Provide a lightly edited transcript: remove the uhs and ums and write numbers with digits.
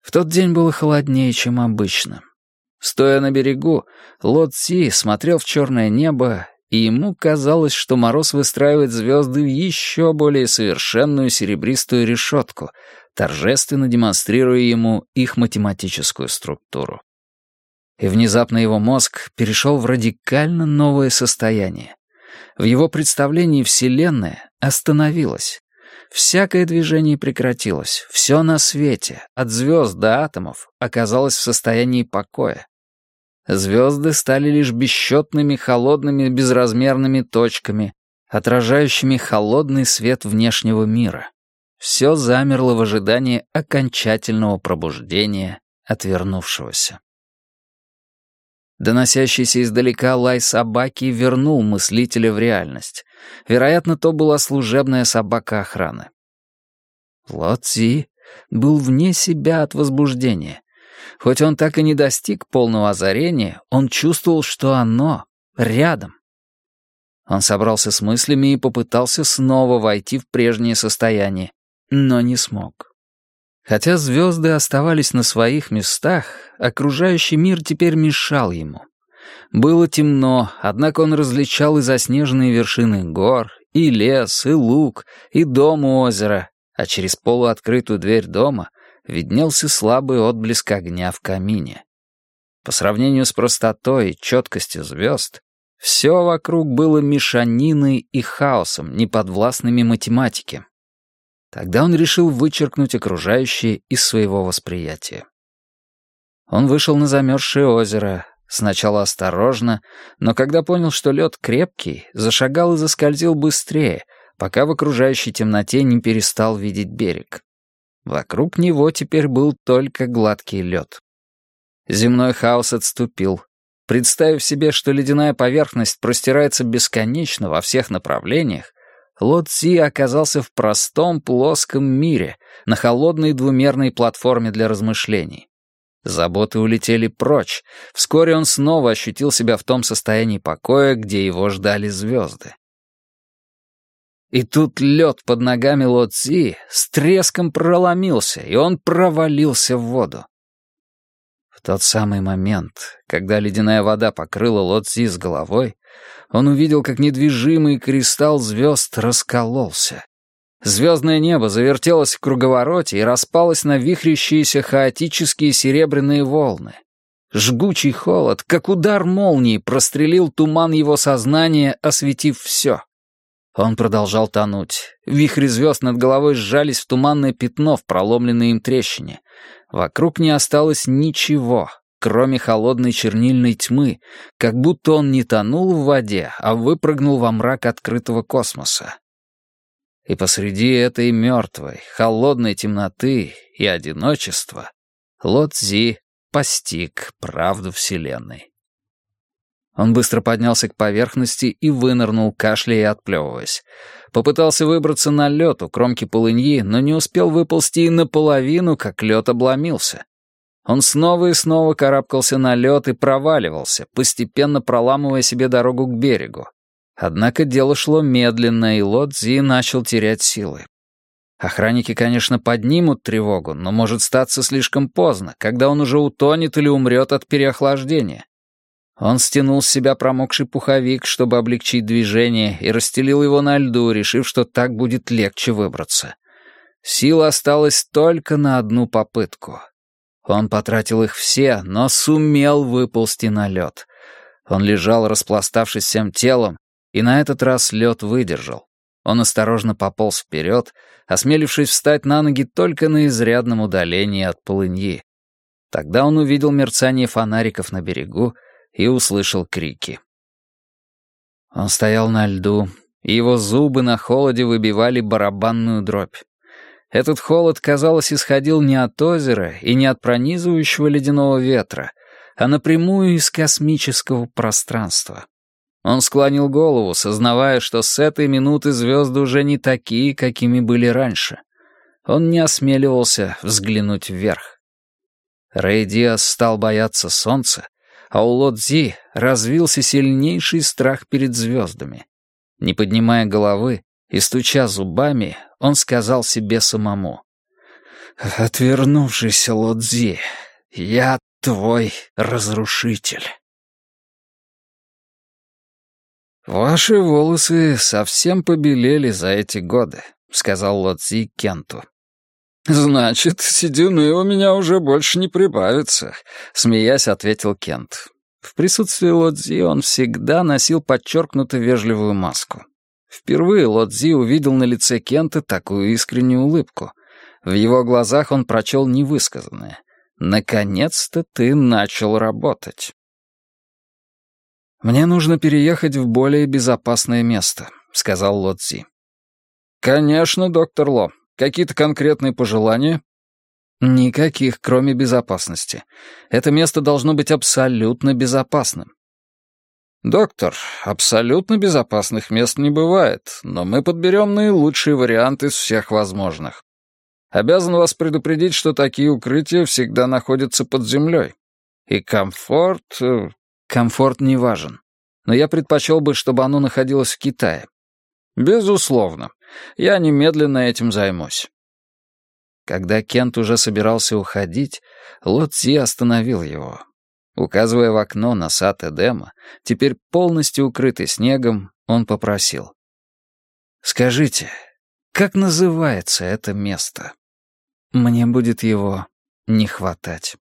В тот день было холоднее, чем обычно. Стоя на берегу, Ло Цзи смотрел в черное небо, и ему казалось, что мороз выстраивает звезды в еще более совершенную серебристую решетку, торжественно демонстрируя ему их математическую структуру. И внезапно его мозг перешел в радикально новое состояние. В его представлении Вселенная остановилась. Всякое движение прекратилось. Все на свете, от звезд до атомов, оказалось в состоянии покоя. Звезды стали лишь бесчетными холодными безразмерными точками, отражающими холодный свет внешнего мира. Все замерло в ожидании окончательного пробуждения отвернувшегося. Доносящийся издалека лай собаки вернул мыслителя в реальность. Вероятно, то была служебная собака охраны. Ло Цзи был вне себя от возбуждения. Хоть он так и не достиг полного озарения, он чувствовал, что оно рядом. Он собрался с мыслями и попытался снова войти в прежнее состояние, но не смог. Хотя звезды оставались на своих местах, окружающий мир теперь мешал ему. Было темно, однако он различал и заснеженные вершины гор, и лес, и луг, и дом у озера, а через полуоткрытую дверь дома виднелся слабый отблеск огня в камине. По сравнению с простотой и четкостью звезд, все вокруг было мешаниной и хаосом, неподвластными математике. Тогда он решил вычеркнуть окружающее из своего восприятия. Он вышел на замерзшее озеро, сначала осторожно, но когда понял, что лед крепкий, зашагал и заскользил быстрее, пока в окружающей темноте не перестал видеть берег. Вокруг него теперь был только гладкий лед. Земной хаос отступил. Представив себе, что ледяная поверхность простирается бесконечно во всех направлениях, Ло Цзи оказался в простом плоском мире, на холодной двумерной платформе для размышлений. Заботы улетели прочь. Вскоре он снова ощутил себя в том состоянии покоя, где его ждали звезды. И тут лед под ногами Ло Цзи с треском проломился, и он провалился в воду. В тот самый момент, когда ледяная вода покрыла Ло Цзи с головой, он увидел, как недвижимый кристалл звезд раскололся. Звездное небо завертелось в круговороте и распалось на вихрящиеся хаотические серебряные волны. Жгучий холод, как удар молнии, прострелил туман его сознания, осветив все. Он продолжал тонуть. Вихри звезд над головой сжались в туманное пятно в проломленной им трещине. Вокруг не осталось ничего, кроме холодной чернильной тьмы, как будто он не тонул в воде, а выпрыгнул во мрак открытого космоса. И посреди этой мертвой, холодной темноты и одиночества Ло Цзи постиг правду Вселенной. Он быстро поднялся к поверхности и вынырнул, кашляя и отплевываясь. Попытался выбраться на лед у кромки полыньи, но не успел выползти и наполовину, как лед обломился. Он снова и снова карабкался на лед и проваливался, постепенно проламывая себе дорогу к берегу. Однако дело шло медленно, и Ло Цзи начал терять силы. Охранники, конечно, поднимут тревогу, но может статься слишком поздно, когда он уже утонет или умрет от переохлаждения. Он стянул с себя промокший пуховик, чтобы облегчить движение, и расстелил его на льду, решив, что так будет легче выбраться. Сил осталось только на одну попытку. Он потратил их все, но сумел выползти на лед. Он лежал, распластавшись всем телом, и на этот раз лед выдержал. Он осторожно пополз вперед, осмелившись встать на ноги только на изрядном удалении от полыньи. Тогда он увидел мерцание фонариков на берегу и услышал крики. Он стоял на льду, и его зубы на холоде выбивали барабанную дробь. Этот холод, казалось, исходил не от озера и не от пронизывающего ледяного ветра, а напрямую из космического пространства. Он склонил голову, сознавая, что с этой минуты звезды уже не такие, какими были раньше. Он не осмеливался взглянуть вверх. Рэй Диас стал бояться солнца, а у Ло Цзи развился сильнейший страх перед звездами. Не поднимая головы и стуча зубами, он сказал себе самому: «Отвернувшийся Лодзи, я твой разрушитель». «Ваши волосы совсем побелели за эти годы», — сказал Лодзи Кенту. «Значит, седины у меня уже больше не прибавится», — смеясь ответил Кент. В присутствии Лодзи он всегда носил подчеркнуто вежливую маску. Впервые Лодзи увидел на лице Кента такую искреннюю улыбку. В его глазах он прочел невысказанное. «Наконец-то ты начал работать». «Мне нужно переехать в более безопасное место», — сказал Лодзи. «Конечно, доктор Ло. Какие-то конкретные пожелания?» «Никаких, кроме безопасности. Это место должно быть абсолютно безопасным». «Доктор, абсолютно безопасных мест не бывает, но мы подберем наилучший вариант из всех возможных. Обязан вас предупредить, что такие укрытия всегда находятся под землей. И комфорт... Комфорт не важен. Но я предпочел бы, чтобы оно находилось в Китае. Безусловно. Я немедленно этим займусь». Когда Кент уже собирался уходить, Лодзи остановил его. Указывая в окно на сад Эдема, теперь полностью укрытый снегом, он попросил. «Скажите, как называется это место? Мне будет его не хватать».